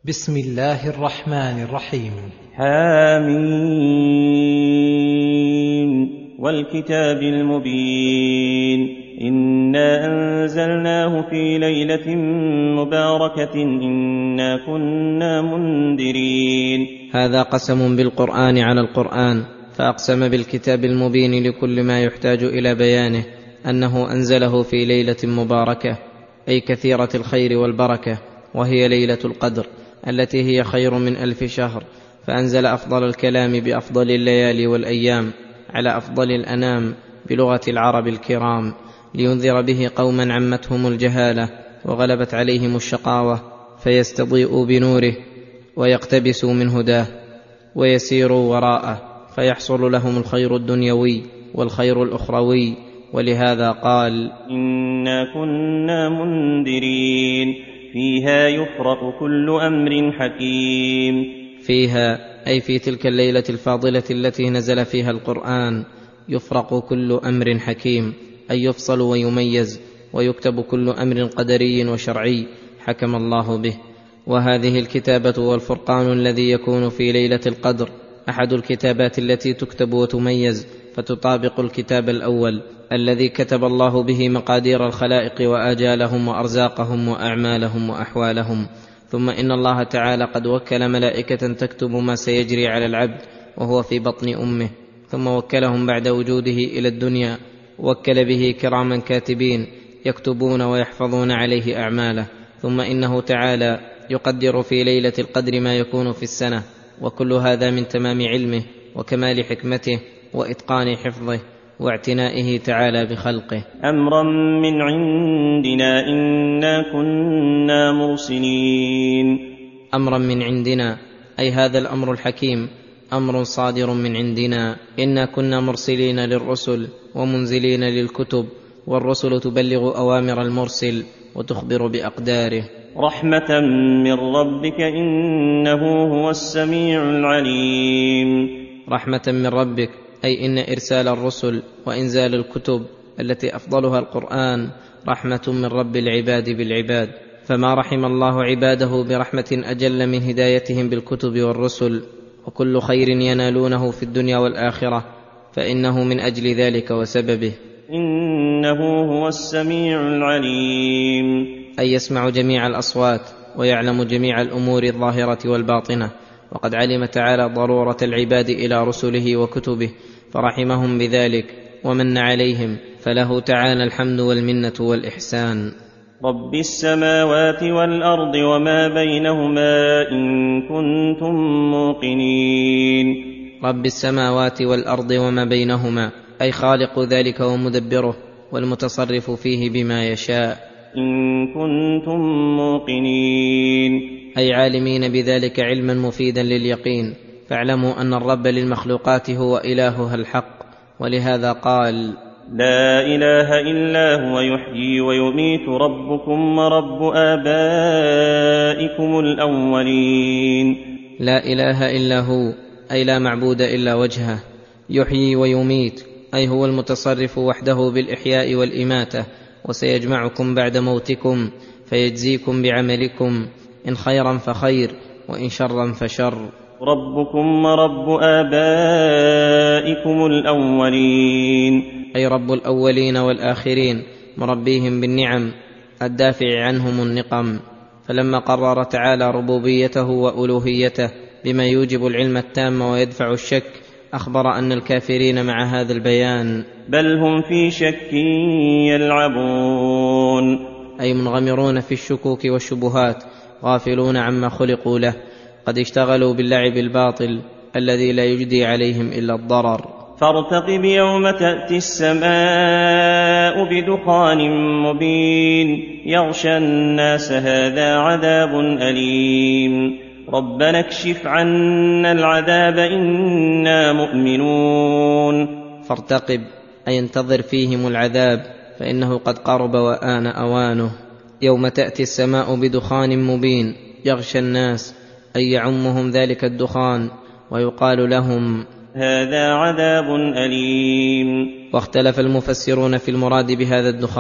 بسم الله الرحمن الرحيم. حامين والكتاب المبين إنا أنزلناه في ليلة مباركة إنا كنا منذرين. هذا قسم بالقرآن على القرآن، فأقسم بالكتاب المبين لكل ما يحتاج إلى بيانه أنه أنزله في ليلة مباركة، أي كثيرة الخير والبركة، وهي ليلة القدر التي هي خير من 1000 شهر، فأنزل أفضل الكلام بأفضل الليالي والأيام على أفضل الأنام بلغة العرب الكرام، لينذر به قوما عمتهم الجهالة وغلبت عليهم الشقاوة، فيستضيئوا بنوره ويقتبسوا من هداه ويسيروا وراءه، فيحصل لهم الخير الدنيوي والخير الأخروي. ولهذا قال: إنا كنا منذرين فيها يفرق كل أمر حكيم. فيها أي في تلك الليلة الفاضلة التي نزل فيها القرآن يفرق كل أمر حكيم، أي يفصل ويميز ويكتب كل أمر قدري وشرعي حكم الله به. وهذه الكتابة والفرقان الذي يكون في ليلة القدر أحد الكتابات التي تكتب وتميز، فتطابق الكتاب الأول الذي كتب الله به مقادير الخلائق وآجالهم وأرزاقهم وأعمالهم وأحوالهم. ثم إن الله تعالى قد وكل ملائكة تكتب ما سيجري على العبد وهو في بطن أمه، ثم وكلهم بعد وجوده إلى الدنيا، وكل به كراما كاتبين يكتبون ويحفظون عليه أعماله. ثم إنه تعالى يقدر في ليلة القدر ما يكون في السنة، وكل هذا من تمام علمه وكمال حكمته وإتقان حفظه واعتنائه تعالى بخلقه. أمرا من عندنا إنا كنا مرسلين. أمرا من عندنا أي هذا الأمر الحكيم أمر صادر من عندنا، إنا كنا مرسلين للرسل ومنزلين للكتب، والرسل تبلغ أوامر المرسل وتخبر بأقداره. رحمة من ربك إنه هو السميع العليم. رحمة من ربك أي إن إرسال الرسل وإنزال الكتب التي أفضلها القرآن رحمة من رب العباد بالعباد، فما رحم الله عباده برحمة أجل من هدايتهم بالكتب والرسل، وكل خير ينالونه في الدنيا والآخرة فإنه من أجل ذلك وسببه. إنه هو السميع العليم أي يسمع جميع الأصوات ويعلم جميع الأمور الظاهرة والباطنة، وقد علم تعالى ضرورة العباد إلى رسله وكتبه فرحمهم بذلك ومن عليهم، فله تعالى الحمد والمنة والإحسان. رب السماوات والأرض وما بينهما إن كنتم موقنين. رب السماوات والأرض وما بينهما أي خالق ذلك ومدبره والمتصرف فيه بما يشاء. إن كنتم موقنين أي عالمين بذلك علما مفيدا لليقين، فاعلموا أن الرب للمخلوقات هو إلهها الحق. ولهذا قال: لا إله إلا هو يحيي ويميت ربكم ورب آبائكم الأولين. لا إله إلا هو أي لا معبود إلا وجهه، يحيي ويميت أي هو المتصرف وحده بالإحياء والإماتة، وسيجمعكم بعد موتكم فيجزيكم بعملكم، إن خيرا فخير وإن شرا فشر. ربكم ورب آبائكم الأولين أي رب الأولين والآخرين، مربيهم بالنعم الدافع عنهم النقم. فلما قرر تعالى ربوبيته وألوهيته بما يوجب العلم التام ويدفع الشك، أخبر أن الكافرين مع هذا البيان بل هم في شك يلعبون، أي منغمرون في الشكوك والشبهات غافلون عما خلقوا له، قد اشتغلوا باللعب الباطل الذي لا يجدي عليهم إلا الضرر. فارتقب يوم تأتي السماء بدخان مبين يغشى الناس هذا عذاب أليم. ربنا اكشف عنا العذاب إنا مؤمنون. فارتقب أي انتظر فيهم العذاب فإنه قد قرب وآن أوانه. يوم تأتي السماء بدخان مبين يغشى الناس أي يعمهم ذلك الدخان، ويقال لهم هذا عذاب أليم. واختلف المفسرون في المراد بهذا الدخان،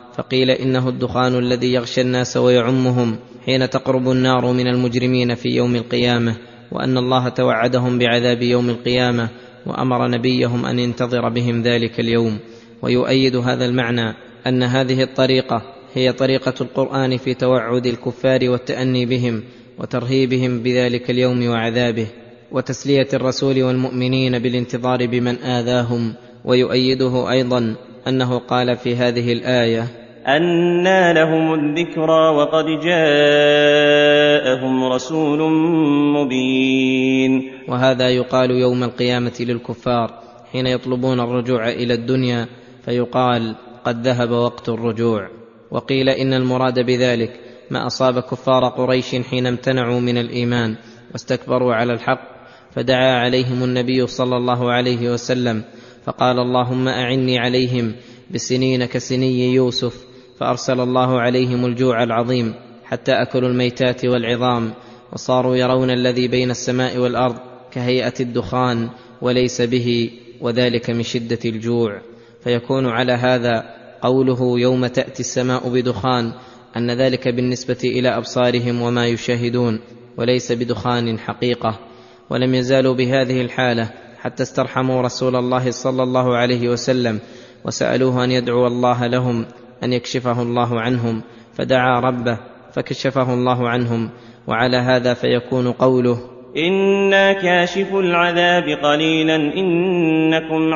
فقيل إنه الدخان الذي يغشى الناس ويعمهم حين تقرب النار من المجرمين في يوم القيامة، وأن الله توعدهم بعذاب يوم القيامة وأمر نبيهم أن ينتظر بهم ذلك اليوم. ويؤيد هذا المعنى أن هذه الطريقة هي طريقة القرآن في توعد الكفار والتأني بهم وترهيبهم بذلك اليوم وعذابه، وتسلية الرسول والمؤمنين بالانتظار بمن آذاهم. ويؤيده أيضا أنه قال في هذه الآية: أنى لهم الذكرى وقد جاءهم رسول مبين. وهذا يقال يوم القيامة للكفار حين يطلبون الرجوع إلى الدنيا، فيقال: قد ذهب وقت الرجوع. وقيل إن المراد بذلك ما أصاب كفار قريش حين امتنعوا من الإيمان واستكبروا على الحق، فدعا عليهم النبي صلى الله عليه وسلم فقال: اللهم أعني عليهم بسنين كسني يوسف، فأرسل الله عليهم الجوع العظيم حتى أكلوا الميتات والعظام، وصاروا يرون الذي بين السماء والأرض كهيئة الدخان وليس به، وذلك من شدة الجوع. فيكون على هذا قوله يوم تأتي السماء بدخان أن ذلك بالنسبة إلى أبصارهم وما يشاهدون، وليس بدخان حقيقة. ولم يزالوا بهذه الحالة حتى استرحموا رسول الله صلى الله عليه وسلم وسألوه أن يدعو الله لهم أن يكشفه الله عنهم، فدعا ربه فكشفه الله عنهم. وعلى هذا فيكون قوله: إنا كاشف العذاب قليلا إنكم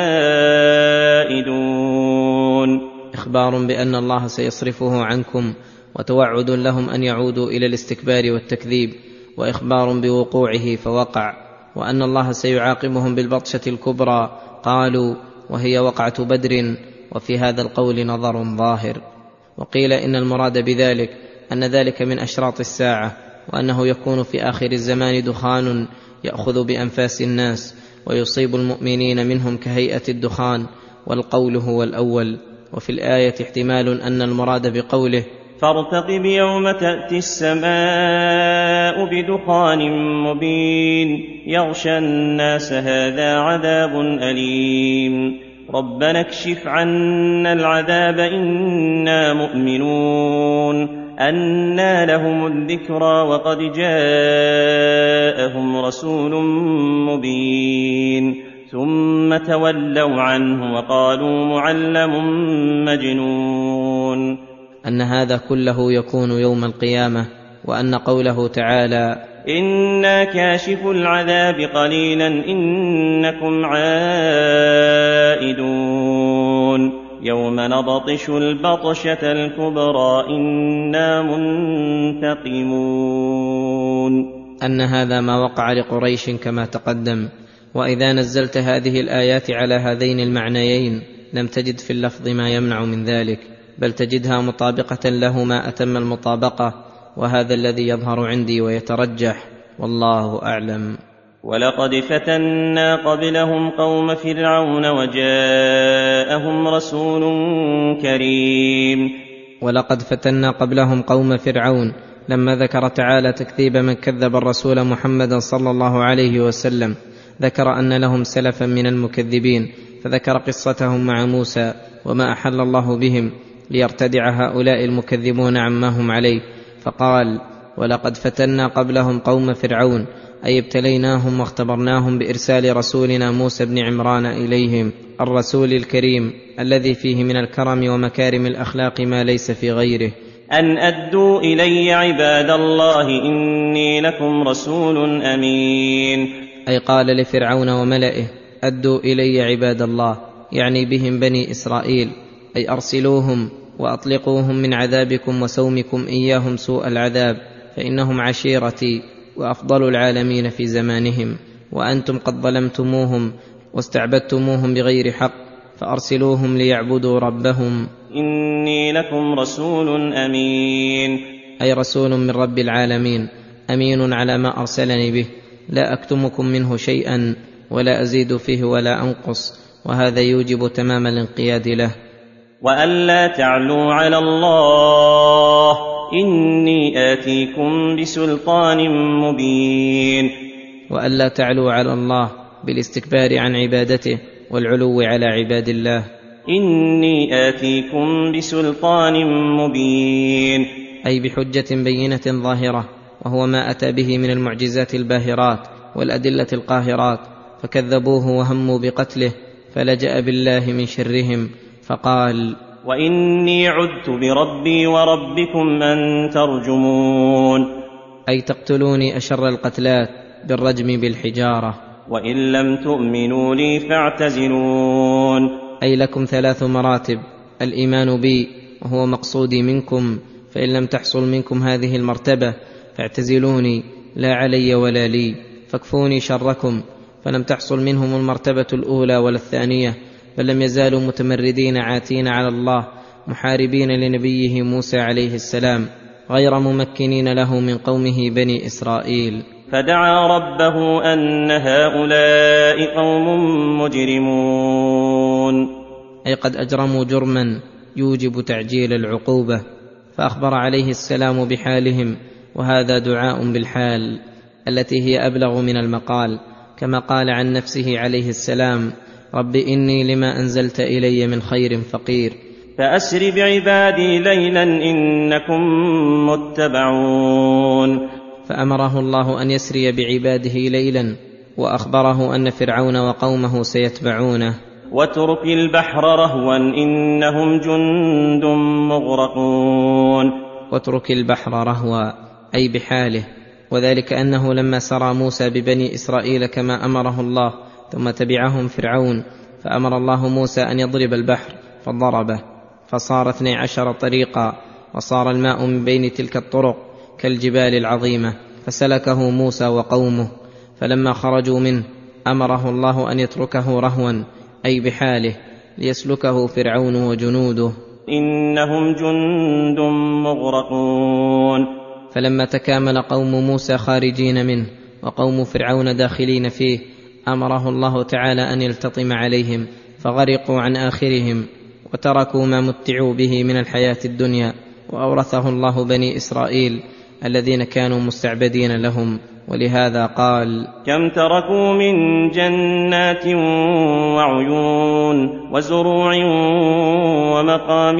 عائدون، إخبار بأن الله سيصرفه عنكم، وتوعد لهم أن يعودوا إلى الاستكبار والتكذيب، وإخبار بوقوعه فوقع، وأن الله سيعاقبهم بالبطشة الكبرى. قالوا: وهي وقعة بدر. وفي هذا القول نظر ظاهر. وقيل إن المراد بذلك أن ذلك من أشراط الساعة، وأنه يكون في آخر الزمان دخان يأخذ بأنفاس الناس ويصيب المؤمنين منهم كهيئة الدخان، والقول هو الأول. وفي الآية احتمال أن المراد بقوله: فارتقب يوم تأتي السماء بدخان مبين يغشى الناس هذا عذاب أليم ربنا اكشف عنا العذاب إنا مؤمنون. أنى لهم الذكرى وقد جاءهم رسول مبين ثم تولوا عنه وقالوا معلم مجنون. أن هذا كله يكون يوم القيامة. وأن قوله تعالى: إنا كاشف العذاب قليلا إنكم عائدون يوم نبطش البطشة الكبرى إنا منتقمون. أن هذا ما وقع لقريش كما تقدم. وإذا نزلت هذه الآيات على هذين المعنيين لم تجد في اللفظ ما يمنع من ذلك، بل تجدها مطابقة له ما أتم المطابقة، وهذا الذي يظهر عندي ويترجح، والله أعلم. ولقد فتنا قبلهم قوم فرعون وجاءهم رسول كريم. ولقد فتنا قبلهم قوم فرعون، لما ذكر تعالى تكذيب من كذب الرسول محمدا صلى الله عليه وسلم ذكر أن لهم سلفا من المكذبين، فذكر قصتهم مع موسى وما أحل الله بهم ليرتدع هؤلاء المكذبون عما هم عليه، فقال: ولقد فتنا قبلهم قوم فرعون، أي ابتليناهم واختبرناهم بإرسال رسولنا موسى بن عمران إليهم، الرسول الكريم الذي فيه من الكرم ومكارم الأخلاق ما ليس في غيره، أن أدوا إلي عباد الله إني لكم رسول أمين. أي قال لفرعون وملئه: أدوا إلي عباد الله، يعني بهم بني إسرائيل، أي أرسلوهم وأطلقوهم من عذابكم وسومكم إياهم سوء العذاب، فإنهم عشيرتي وأفضل العالمين في زمانهم، وأنتم قد ظلمتموهم واستعبدتموهم بغير حق، فأرسلوهم ليعبدوا ربهم. إني لكم رسول أمين، أي رسول من رب العالمين، أمين على ما أرسلني به، لا أكتمكم منه شيئا ولا أزيد فيه ولا أنقص، وهذا يوجب تمام الانقياد له. وألا تعلوا على الله إني آتيكم بسلطان مبين. وألا تعلوا على الله بالاستكبار عن عبادته والعلو على عباد الله. إني آتيكم بسلطان مبين، أي بحجة بينة ظاهرة، وهو ما أتى به من المعجزات الباهرات والأدلة القاهرات، فكذبوه وهموا بقتله، فلجأ بالله من شرهم فقال: وإني عذت بربي وربكم أن ترجمون، أي تقتلوني أشر القتلات بالرجم بالحجارة. وإن لم تؤمنوا لي فاعتزلون، أي لكم 3 مراتب: الإيمان بي وهو مقصودي منكم، فإن لم تحصل منكم هذه المرتبة فاعتزلوني، لا علي ولا لي، فاكفوني شركم. فلم تحصل منهم المرتبة الأولى ولا الثانية، بل لم يزالوا متمردين عاتين على الله، محاربين لنبيه موسى عليه السلام، غير ممكنين له من قومه بني إسرائيل. فدعا ربه أن هؤلاء قوم مجرمون، أي قد أجرموا جرما يوجب تعجيل العقوبة، فأخبر عليه السلام بحالهم، وهذا دعاء بالحال التي هي أبلغ من المقال، كما قال عن نفسه عليه السلام: رب إني لما أنزلت إلي من خير فقير. فأسر بعبادي ليلا إنكم متبعون، فأمره الله أن يسري بعباده ليلا، وأخبره أن فرعون وقومه سيتبعونه. واترك البحر رهوا إنهم جند مغرقون، واترك البحر رهوا أي بحاله، وذلك أنه لما سرى موسى ببني إسرائيل كما أمره الله، ثم تبعهم فرعون، فأمر الله موسى أن يضرب البحر، فضربه فصار 12 طريقا، وصار الماء من بين تلك الطرق كالجبال العظيمة، فسلكه موسى وقومه. فلما خرجوا منه أمره الله أن يتركه رهوا أي بحاله، ليسلكه فرعون وجنوده، إنهم جند مغرقون. فلما تكامل قوم موسى خارجين منه وقوم فرعون داخلين فيه، أمره الله تعالى أن يلتطم عليهم، فغرقوا عن آخرهم، وتركوا ما متعوا به من الحياة الدنيا، وأورثه الله بني إسرائيل الذين كانوا مستعبدين لهم. ولهذا قال: كم تركوا من جنات وعيون وزروع ومقام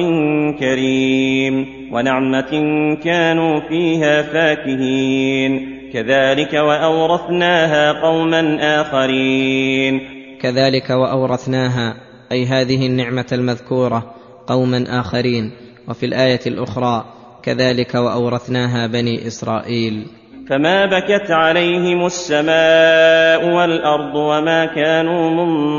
كريم ونعمة كانوا فيها فاكهين، كذلك وأورثناها قوما آخرين. كذلك وأورثناها أي هذه النعمة المذكورة قوما آخرين. وفي الآية الأخرى: كذلك وأورثناها بني إسرائيل. فما بكت عليهم السماء والأرض وما كانوا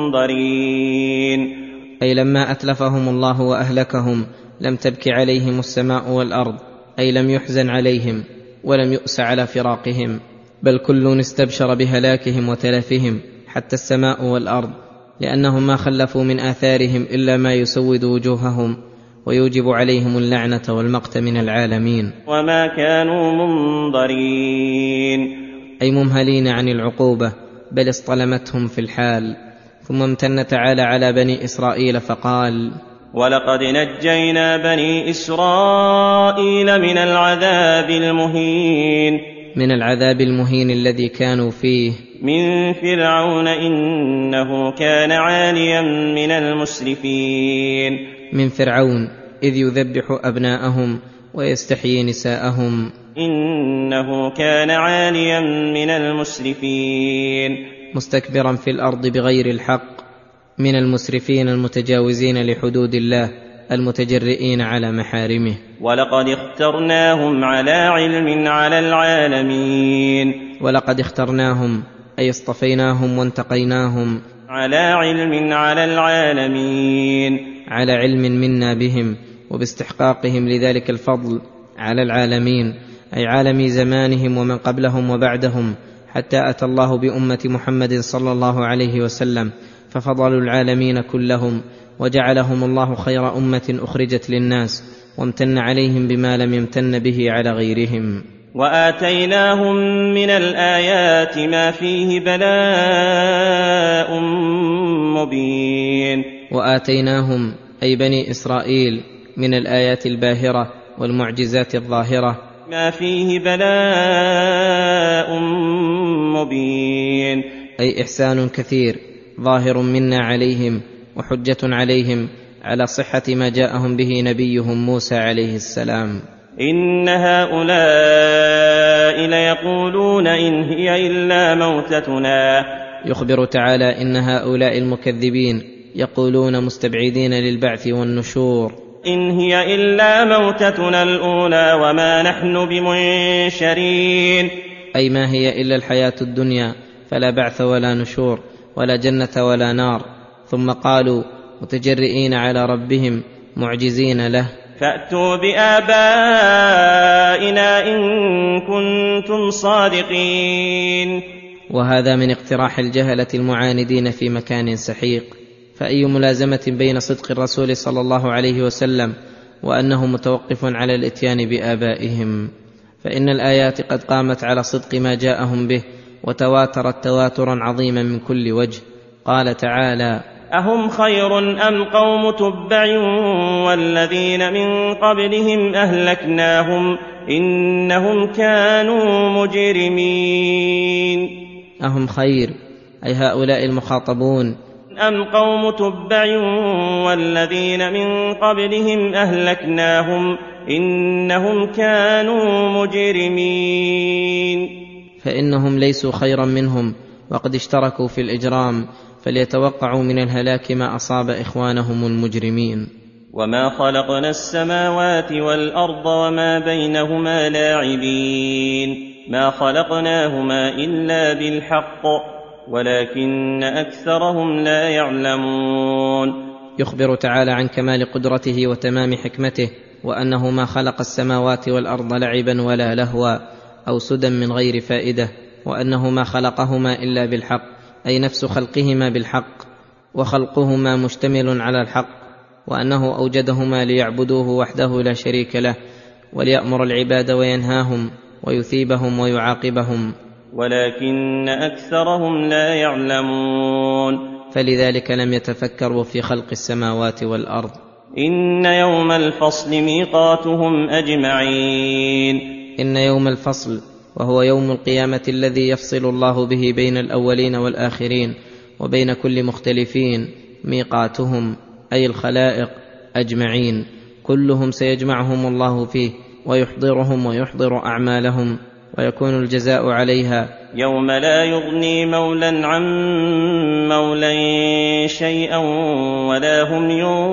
منظرين، أي لما أتلفهم الله وأهلكهم لم تبك عليهم السماء والأرض، أي لم يحزن عليهم ولم يؤس على فراقهم، بل كل استبشر بهلاكهم وتلفهم، حتى السماء والأرض، لأنهم ما خلفوا من آثارهم إلا ما يسود وجوههم ويوجب عليهم اللعنة والمقت من العالمين. وما كانوا منظرين، أي ممهلين عن العقوبة، بل اصطلمتهم في الحال. ثم امتن تعالى على بني إسرائيل فقال: ولقد نجينا بني إسرائيل من العذاب المهين. من العذاب المهين الذي كانوا فيه، من فرعون إنه كان عاليا من المسرفين. من فرعون إذ يذبح أبناءهم ويستحيي نساءهم، إنه كان عاليا من المسرفين. مستكبرا في الأرض بغير الحق، من المسرفين المتجاوزين لحدود الله المتجرئين على محارمه. ولقد اخترناهم على علم على العالمين. ولقد اخترناهم أي اصطفيناهم وانتقيناهم، على علم على العالمين، على علم منا بهم وباستحقاقهم لذلك الفضل على العالمين، أي عالمي زمانهم ومن قبلهم وبعدهم، حتى أتى الله بأمة محمد صلى الله عليه وسلم ففضلوا العالمين كلهم، وجعلهم الله خير أمة أخرجت للناس، وامتن عليهم بما لم يمتن به على غيرهم. وآتيناهم من الآيات ما فيه بلاء مبين. وآتيناهم أي بني إسرائيل من الآيات الباهرة والمعجزات الظاهرة ما فيه بلاء مبين، أي إحسان كثير ظاهر منا عليهم وحجة عليهم على صحة ما جاءهم به نبيهم موسى عليه السلام. إن هؤلاء ليقولون إن هي إلا موتتنا. يخبر تعالى إن هؤلاء المكذبين يقولون مستبعدين للبعث والنشور: إن هي إلا موتتنا الأولى وما نحن بمنشرين. أي ما هي إلا الحياة الدنيا، فلا بعث ولا نشور ولا جنة ولا نار. ثم قالوا متجرئين على ربهم معجزين له: فأتوا بآبائنا إن كنتم صادقين. وهذا من اقتراح الجهلة المعاندين في مكان سحيق. فأي ملازمة بين صدق الرسول صلى الله عليه وسلم وأنه متوقف على الإتيان بآبائهم؟ فإن الآيات قد قامت على صدق ما جاءهم به، وتواترت تواترا عظيما من كل وجه. قال تعالى: أهم خير أم قوم تبع والذين من قبلهم أهلكناهم إنهم كانوا مجرمين. أهم خير أي هؤلاء المخاطبون. أم قوم تبع والذين من قبلهم أهلكناهم إنهم كانوا مجرمين. فإنهم ليسوا خيرا منهم وقد اشتركوا في الإجرام، فليتوقعوا من الهلاك ما أصاب إخوانهم المجرمين. وما خلقنا السماوات والأرض وما بينهما لاعبين، ما خلقناهما إلا بالحق ولكن أكثرهم لا يعلمون. يخبر تعالى عن كمال قدرته وتمام حكمته، وأنه ما خلق السماوات والأرض لعبا ولا لهوا أو سدى من غير فائدة، وأنه ما خلقهما إلا بالحق، أي نفس خلقهما بالحق، وخلقهما مشتمل على الحق، وأنه أوجدهما ليعبدوه وحده لا شريك له، وليأمر العباد وينهاهم ويثيبهم ويعاقبهم، ولكن أكثرهم لا يعلمون. فلذلك لم يتفكروا في خلق السماوات والأرض. إن يوم الفصل ميقاتهم أجمعين. إن يوم الفصل وهو يوم القيامة الذي يفصل الله به بين الأولين والآخرين وبين كل مختلفين، ميقاتهم أي الخلائق أجمعين، كلهم سيجمعهم الله فيه ويحضرهم ويحضر أعمالهم، ويكون الجزاء عليها. يوم لا يغني مولى عن مولى شيئا ولا هم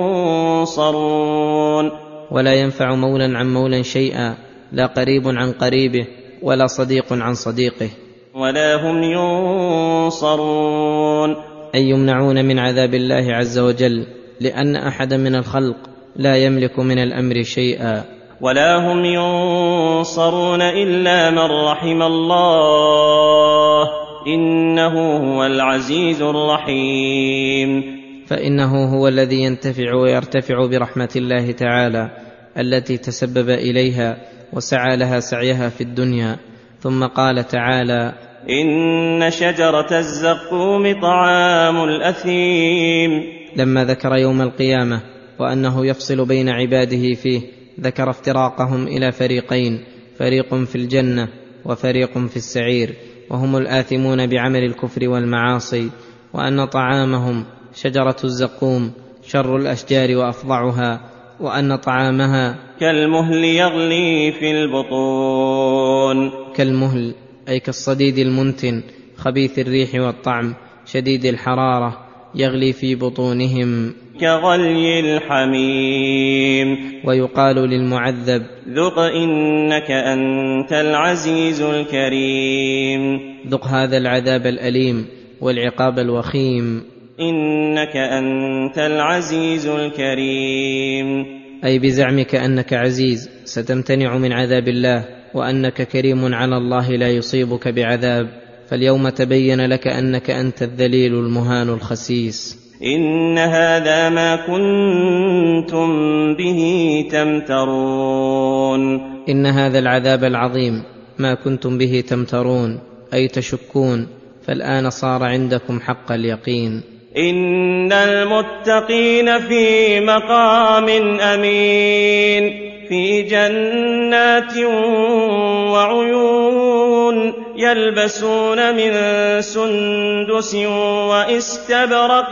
ينصرون. ولا ينفع مولى عن مولى شيئا، لا قريب عن قريبه ولا صديق عن صديقه، ولا هم ينصرون، أي يمنعون من عذاب الله عز وجل، لأن أحدا من الخلق لا يملك من الأمر شيئا. ولا هم ينصرون إلا من رحم الله إنه هو العزيز الرحيم. فإنه هو الذي ينتفع ويرتفع برحمة الله تعالى التي تسبب إليها وسعى لها سعيها في الدنيا. ثم قال تعالى: إن شجرة الزقوم طعام الأثيم. لما ذكر يوم القيامة وأنه يفصل بين عباده فيه، ذكر افتراقهم إلى فريقين: فريق في الجنة وفريق في السعير، وهم الآثمون بعمل الكفر والمعاصي، وأن طعامهم شجرة الزقوم شر الأشجار وأفظعها، وأن طعامها كالمهل يغلي في البطون. كالمهل أي كالصديد المنتن خبيث الريح والطعم شديد الحرارة، يغلي في بطونهم كغلي الحميم. ويقال للمعذب: ذق إنك أنت العزيز الكريم. ذق هذا العذاب الأليم والعقاب الوخيم. إنك أنت العزيز الكريم، أي بزعمك أنك عزيز ستمتنع من عذاب الله، وأنك كريم على الله لا يصيبك بعذاب، فاليوم تبين لك أنك أنت الذليل المهان الخسيس. إن هذا ما كنتم به تمترون. إن هذا العذاب العظيم ما كنتم به تمترون، أي تشكون، فالآن صار عندكم حق اليقين. إن المتقين في مقام أمين في جنات وعيون يلبسون من سندس واستبرق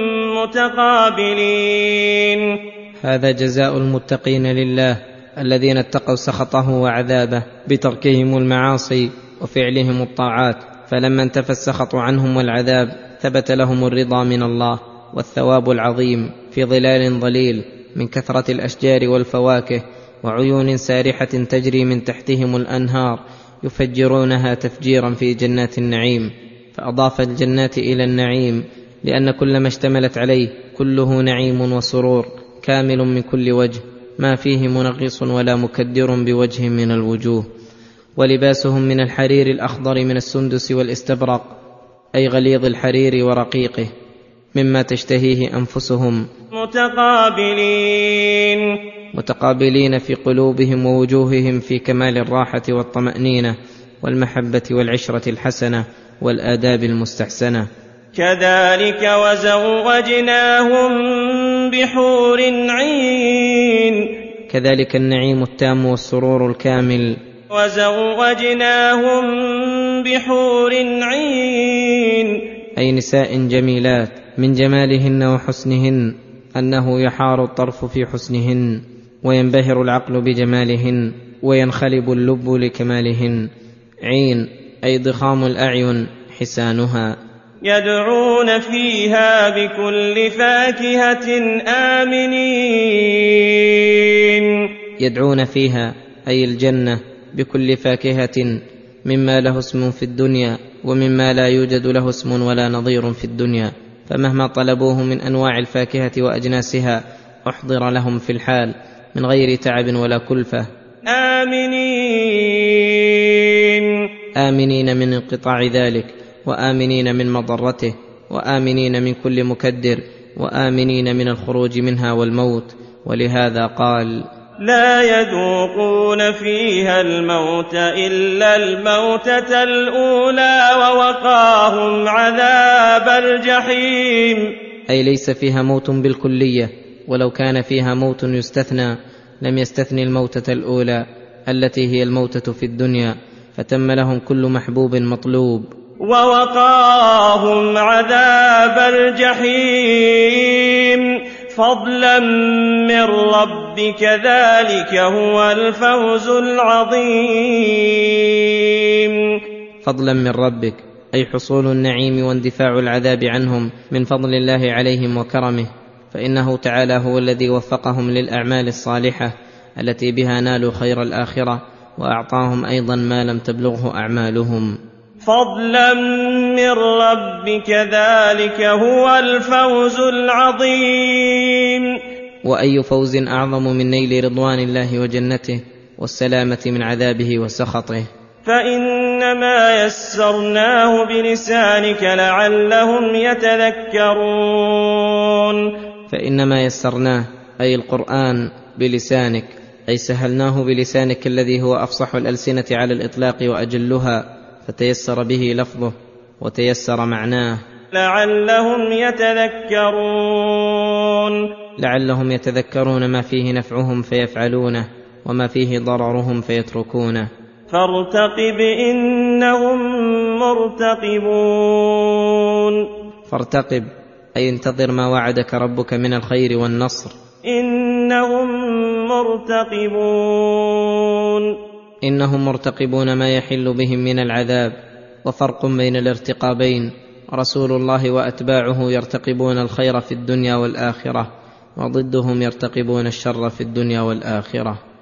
متقابلين. هذا جزاء المتقين لله الذين اتقوا سخطه وعذابه بتركهم المعاصي وفعلهم الطاعات، فلما انتفى السخط عنهم والعذاب ثبت لهم الرضا من الله والثواب العظيم في ظلال ظليل من كثرة الأشجار والفواكه وعيون سارحة تجري من تحتهم الأنهار يفجرونها تفجيرا في جنات النعيم. فأضاف الجنات إلى النعيم لأن كل ما اشتملت عليه كله نعيم وسرور كامل من كل وجه، ما فيه منغص ولا مكدر بوجه من الوجوه. ولباسهم من الحرير الأخضر من السندس والاستبرق، أي غليظ الحرير ورقيقه، مما تشتهيه أنفسهم، متقابلين في قلوبهم ووجوههم في كمال الراحة والطمأنينة والمحبة والعشرة الحسنة والآداب المستحسنة. كذلك وزوجناهم بحور عين. كذلك النعيم التام والسرور الكامل. وزوجناهم بحور عين، أي نساء جميلات من جمالهن وحسنهن أنه يحار الطرف في حسنهن وينبهر العقل بجمالهن وينخلب اللب لكمالهن. عين أي ضخام الأعين حسانها. يدعون فيها بكل فاكهة آمنين. يدعون فيها أي الجنة بكل فاكهة مما له اسم في الدنيا ومما لا يوجد له اسم ولا نظير في الدنيا، فمهما طلبوه من أنواع الفاكهة وأجناسها أحضر لهم في الحال من غير تعب ولا كلفة. آمنين من انقطاع ذلك، وآمنين من مضرته، وآمنين من كل مكدر، وآمنين من الخروج منها والموت. ولهذا قال: لا يذوقون فيها الموت إلا الموتة الأولى ووقاهم عذاب الجحيم. أي ليس فيها موت بالكلية، ولو كان فيها موت يستثنى لم يستثني الموتة الأولى التي هي الموتة في الدنيا، فتم لهم كل محبوب مطلوب. ووقاهم عذاب الجحيم فضلا من ربك ذلك هو الفوز العظيم. فضلا من ربك أي حصول النعيم واندفاع العذاب عنهم من فضل الله عليهم وكرمه، فإنه تعالى هو الذي وفقهم للأعمال الصالحة التي بها نالوا خير الآخرة، وأعطاهم أيضا ما لم تبلغه أعمالهم. فضلا من ربك ذلك هو الفوز العظيم. وأي فوز أعظم من نيل رضوان الله وجنته والسلامة من عذابه وسخطه. فإنما يسرناه بلسانك لعلهم يتذكرون. فإنما يسرناه أي القرآن بلسانك، أي سهلناه بلسانك الذي هو أفصح الألسنة على الإطلاق وأجلها، فتيسر به لفظه وتيسر معناه. لعلهم يتذكرون. لعلهم يتذكرون ما فيه نفعهم فيفعلونه وما فيه ضررهم فيتركونه. فارتقب إنهم مرتقبون. فارتقب أي انتظر ما وعدك ربك من الخير والنصر. إنهم مرتقبون. إنهم مرتقبون ما يحل بهم من العذاب. وفرق بين الارتقابين، رسول الله وأتباعه يرتقبون الخير في الدنيا والآخرة، وضدهم يرتقبون الشر في الدنيا والآخرة.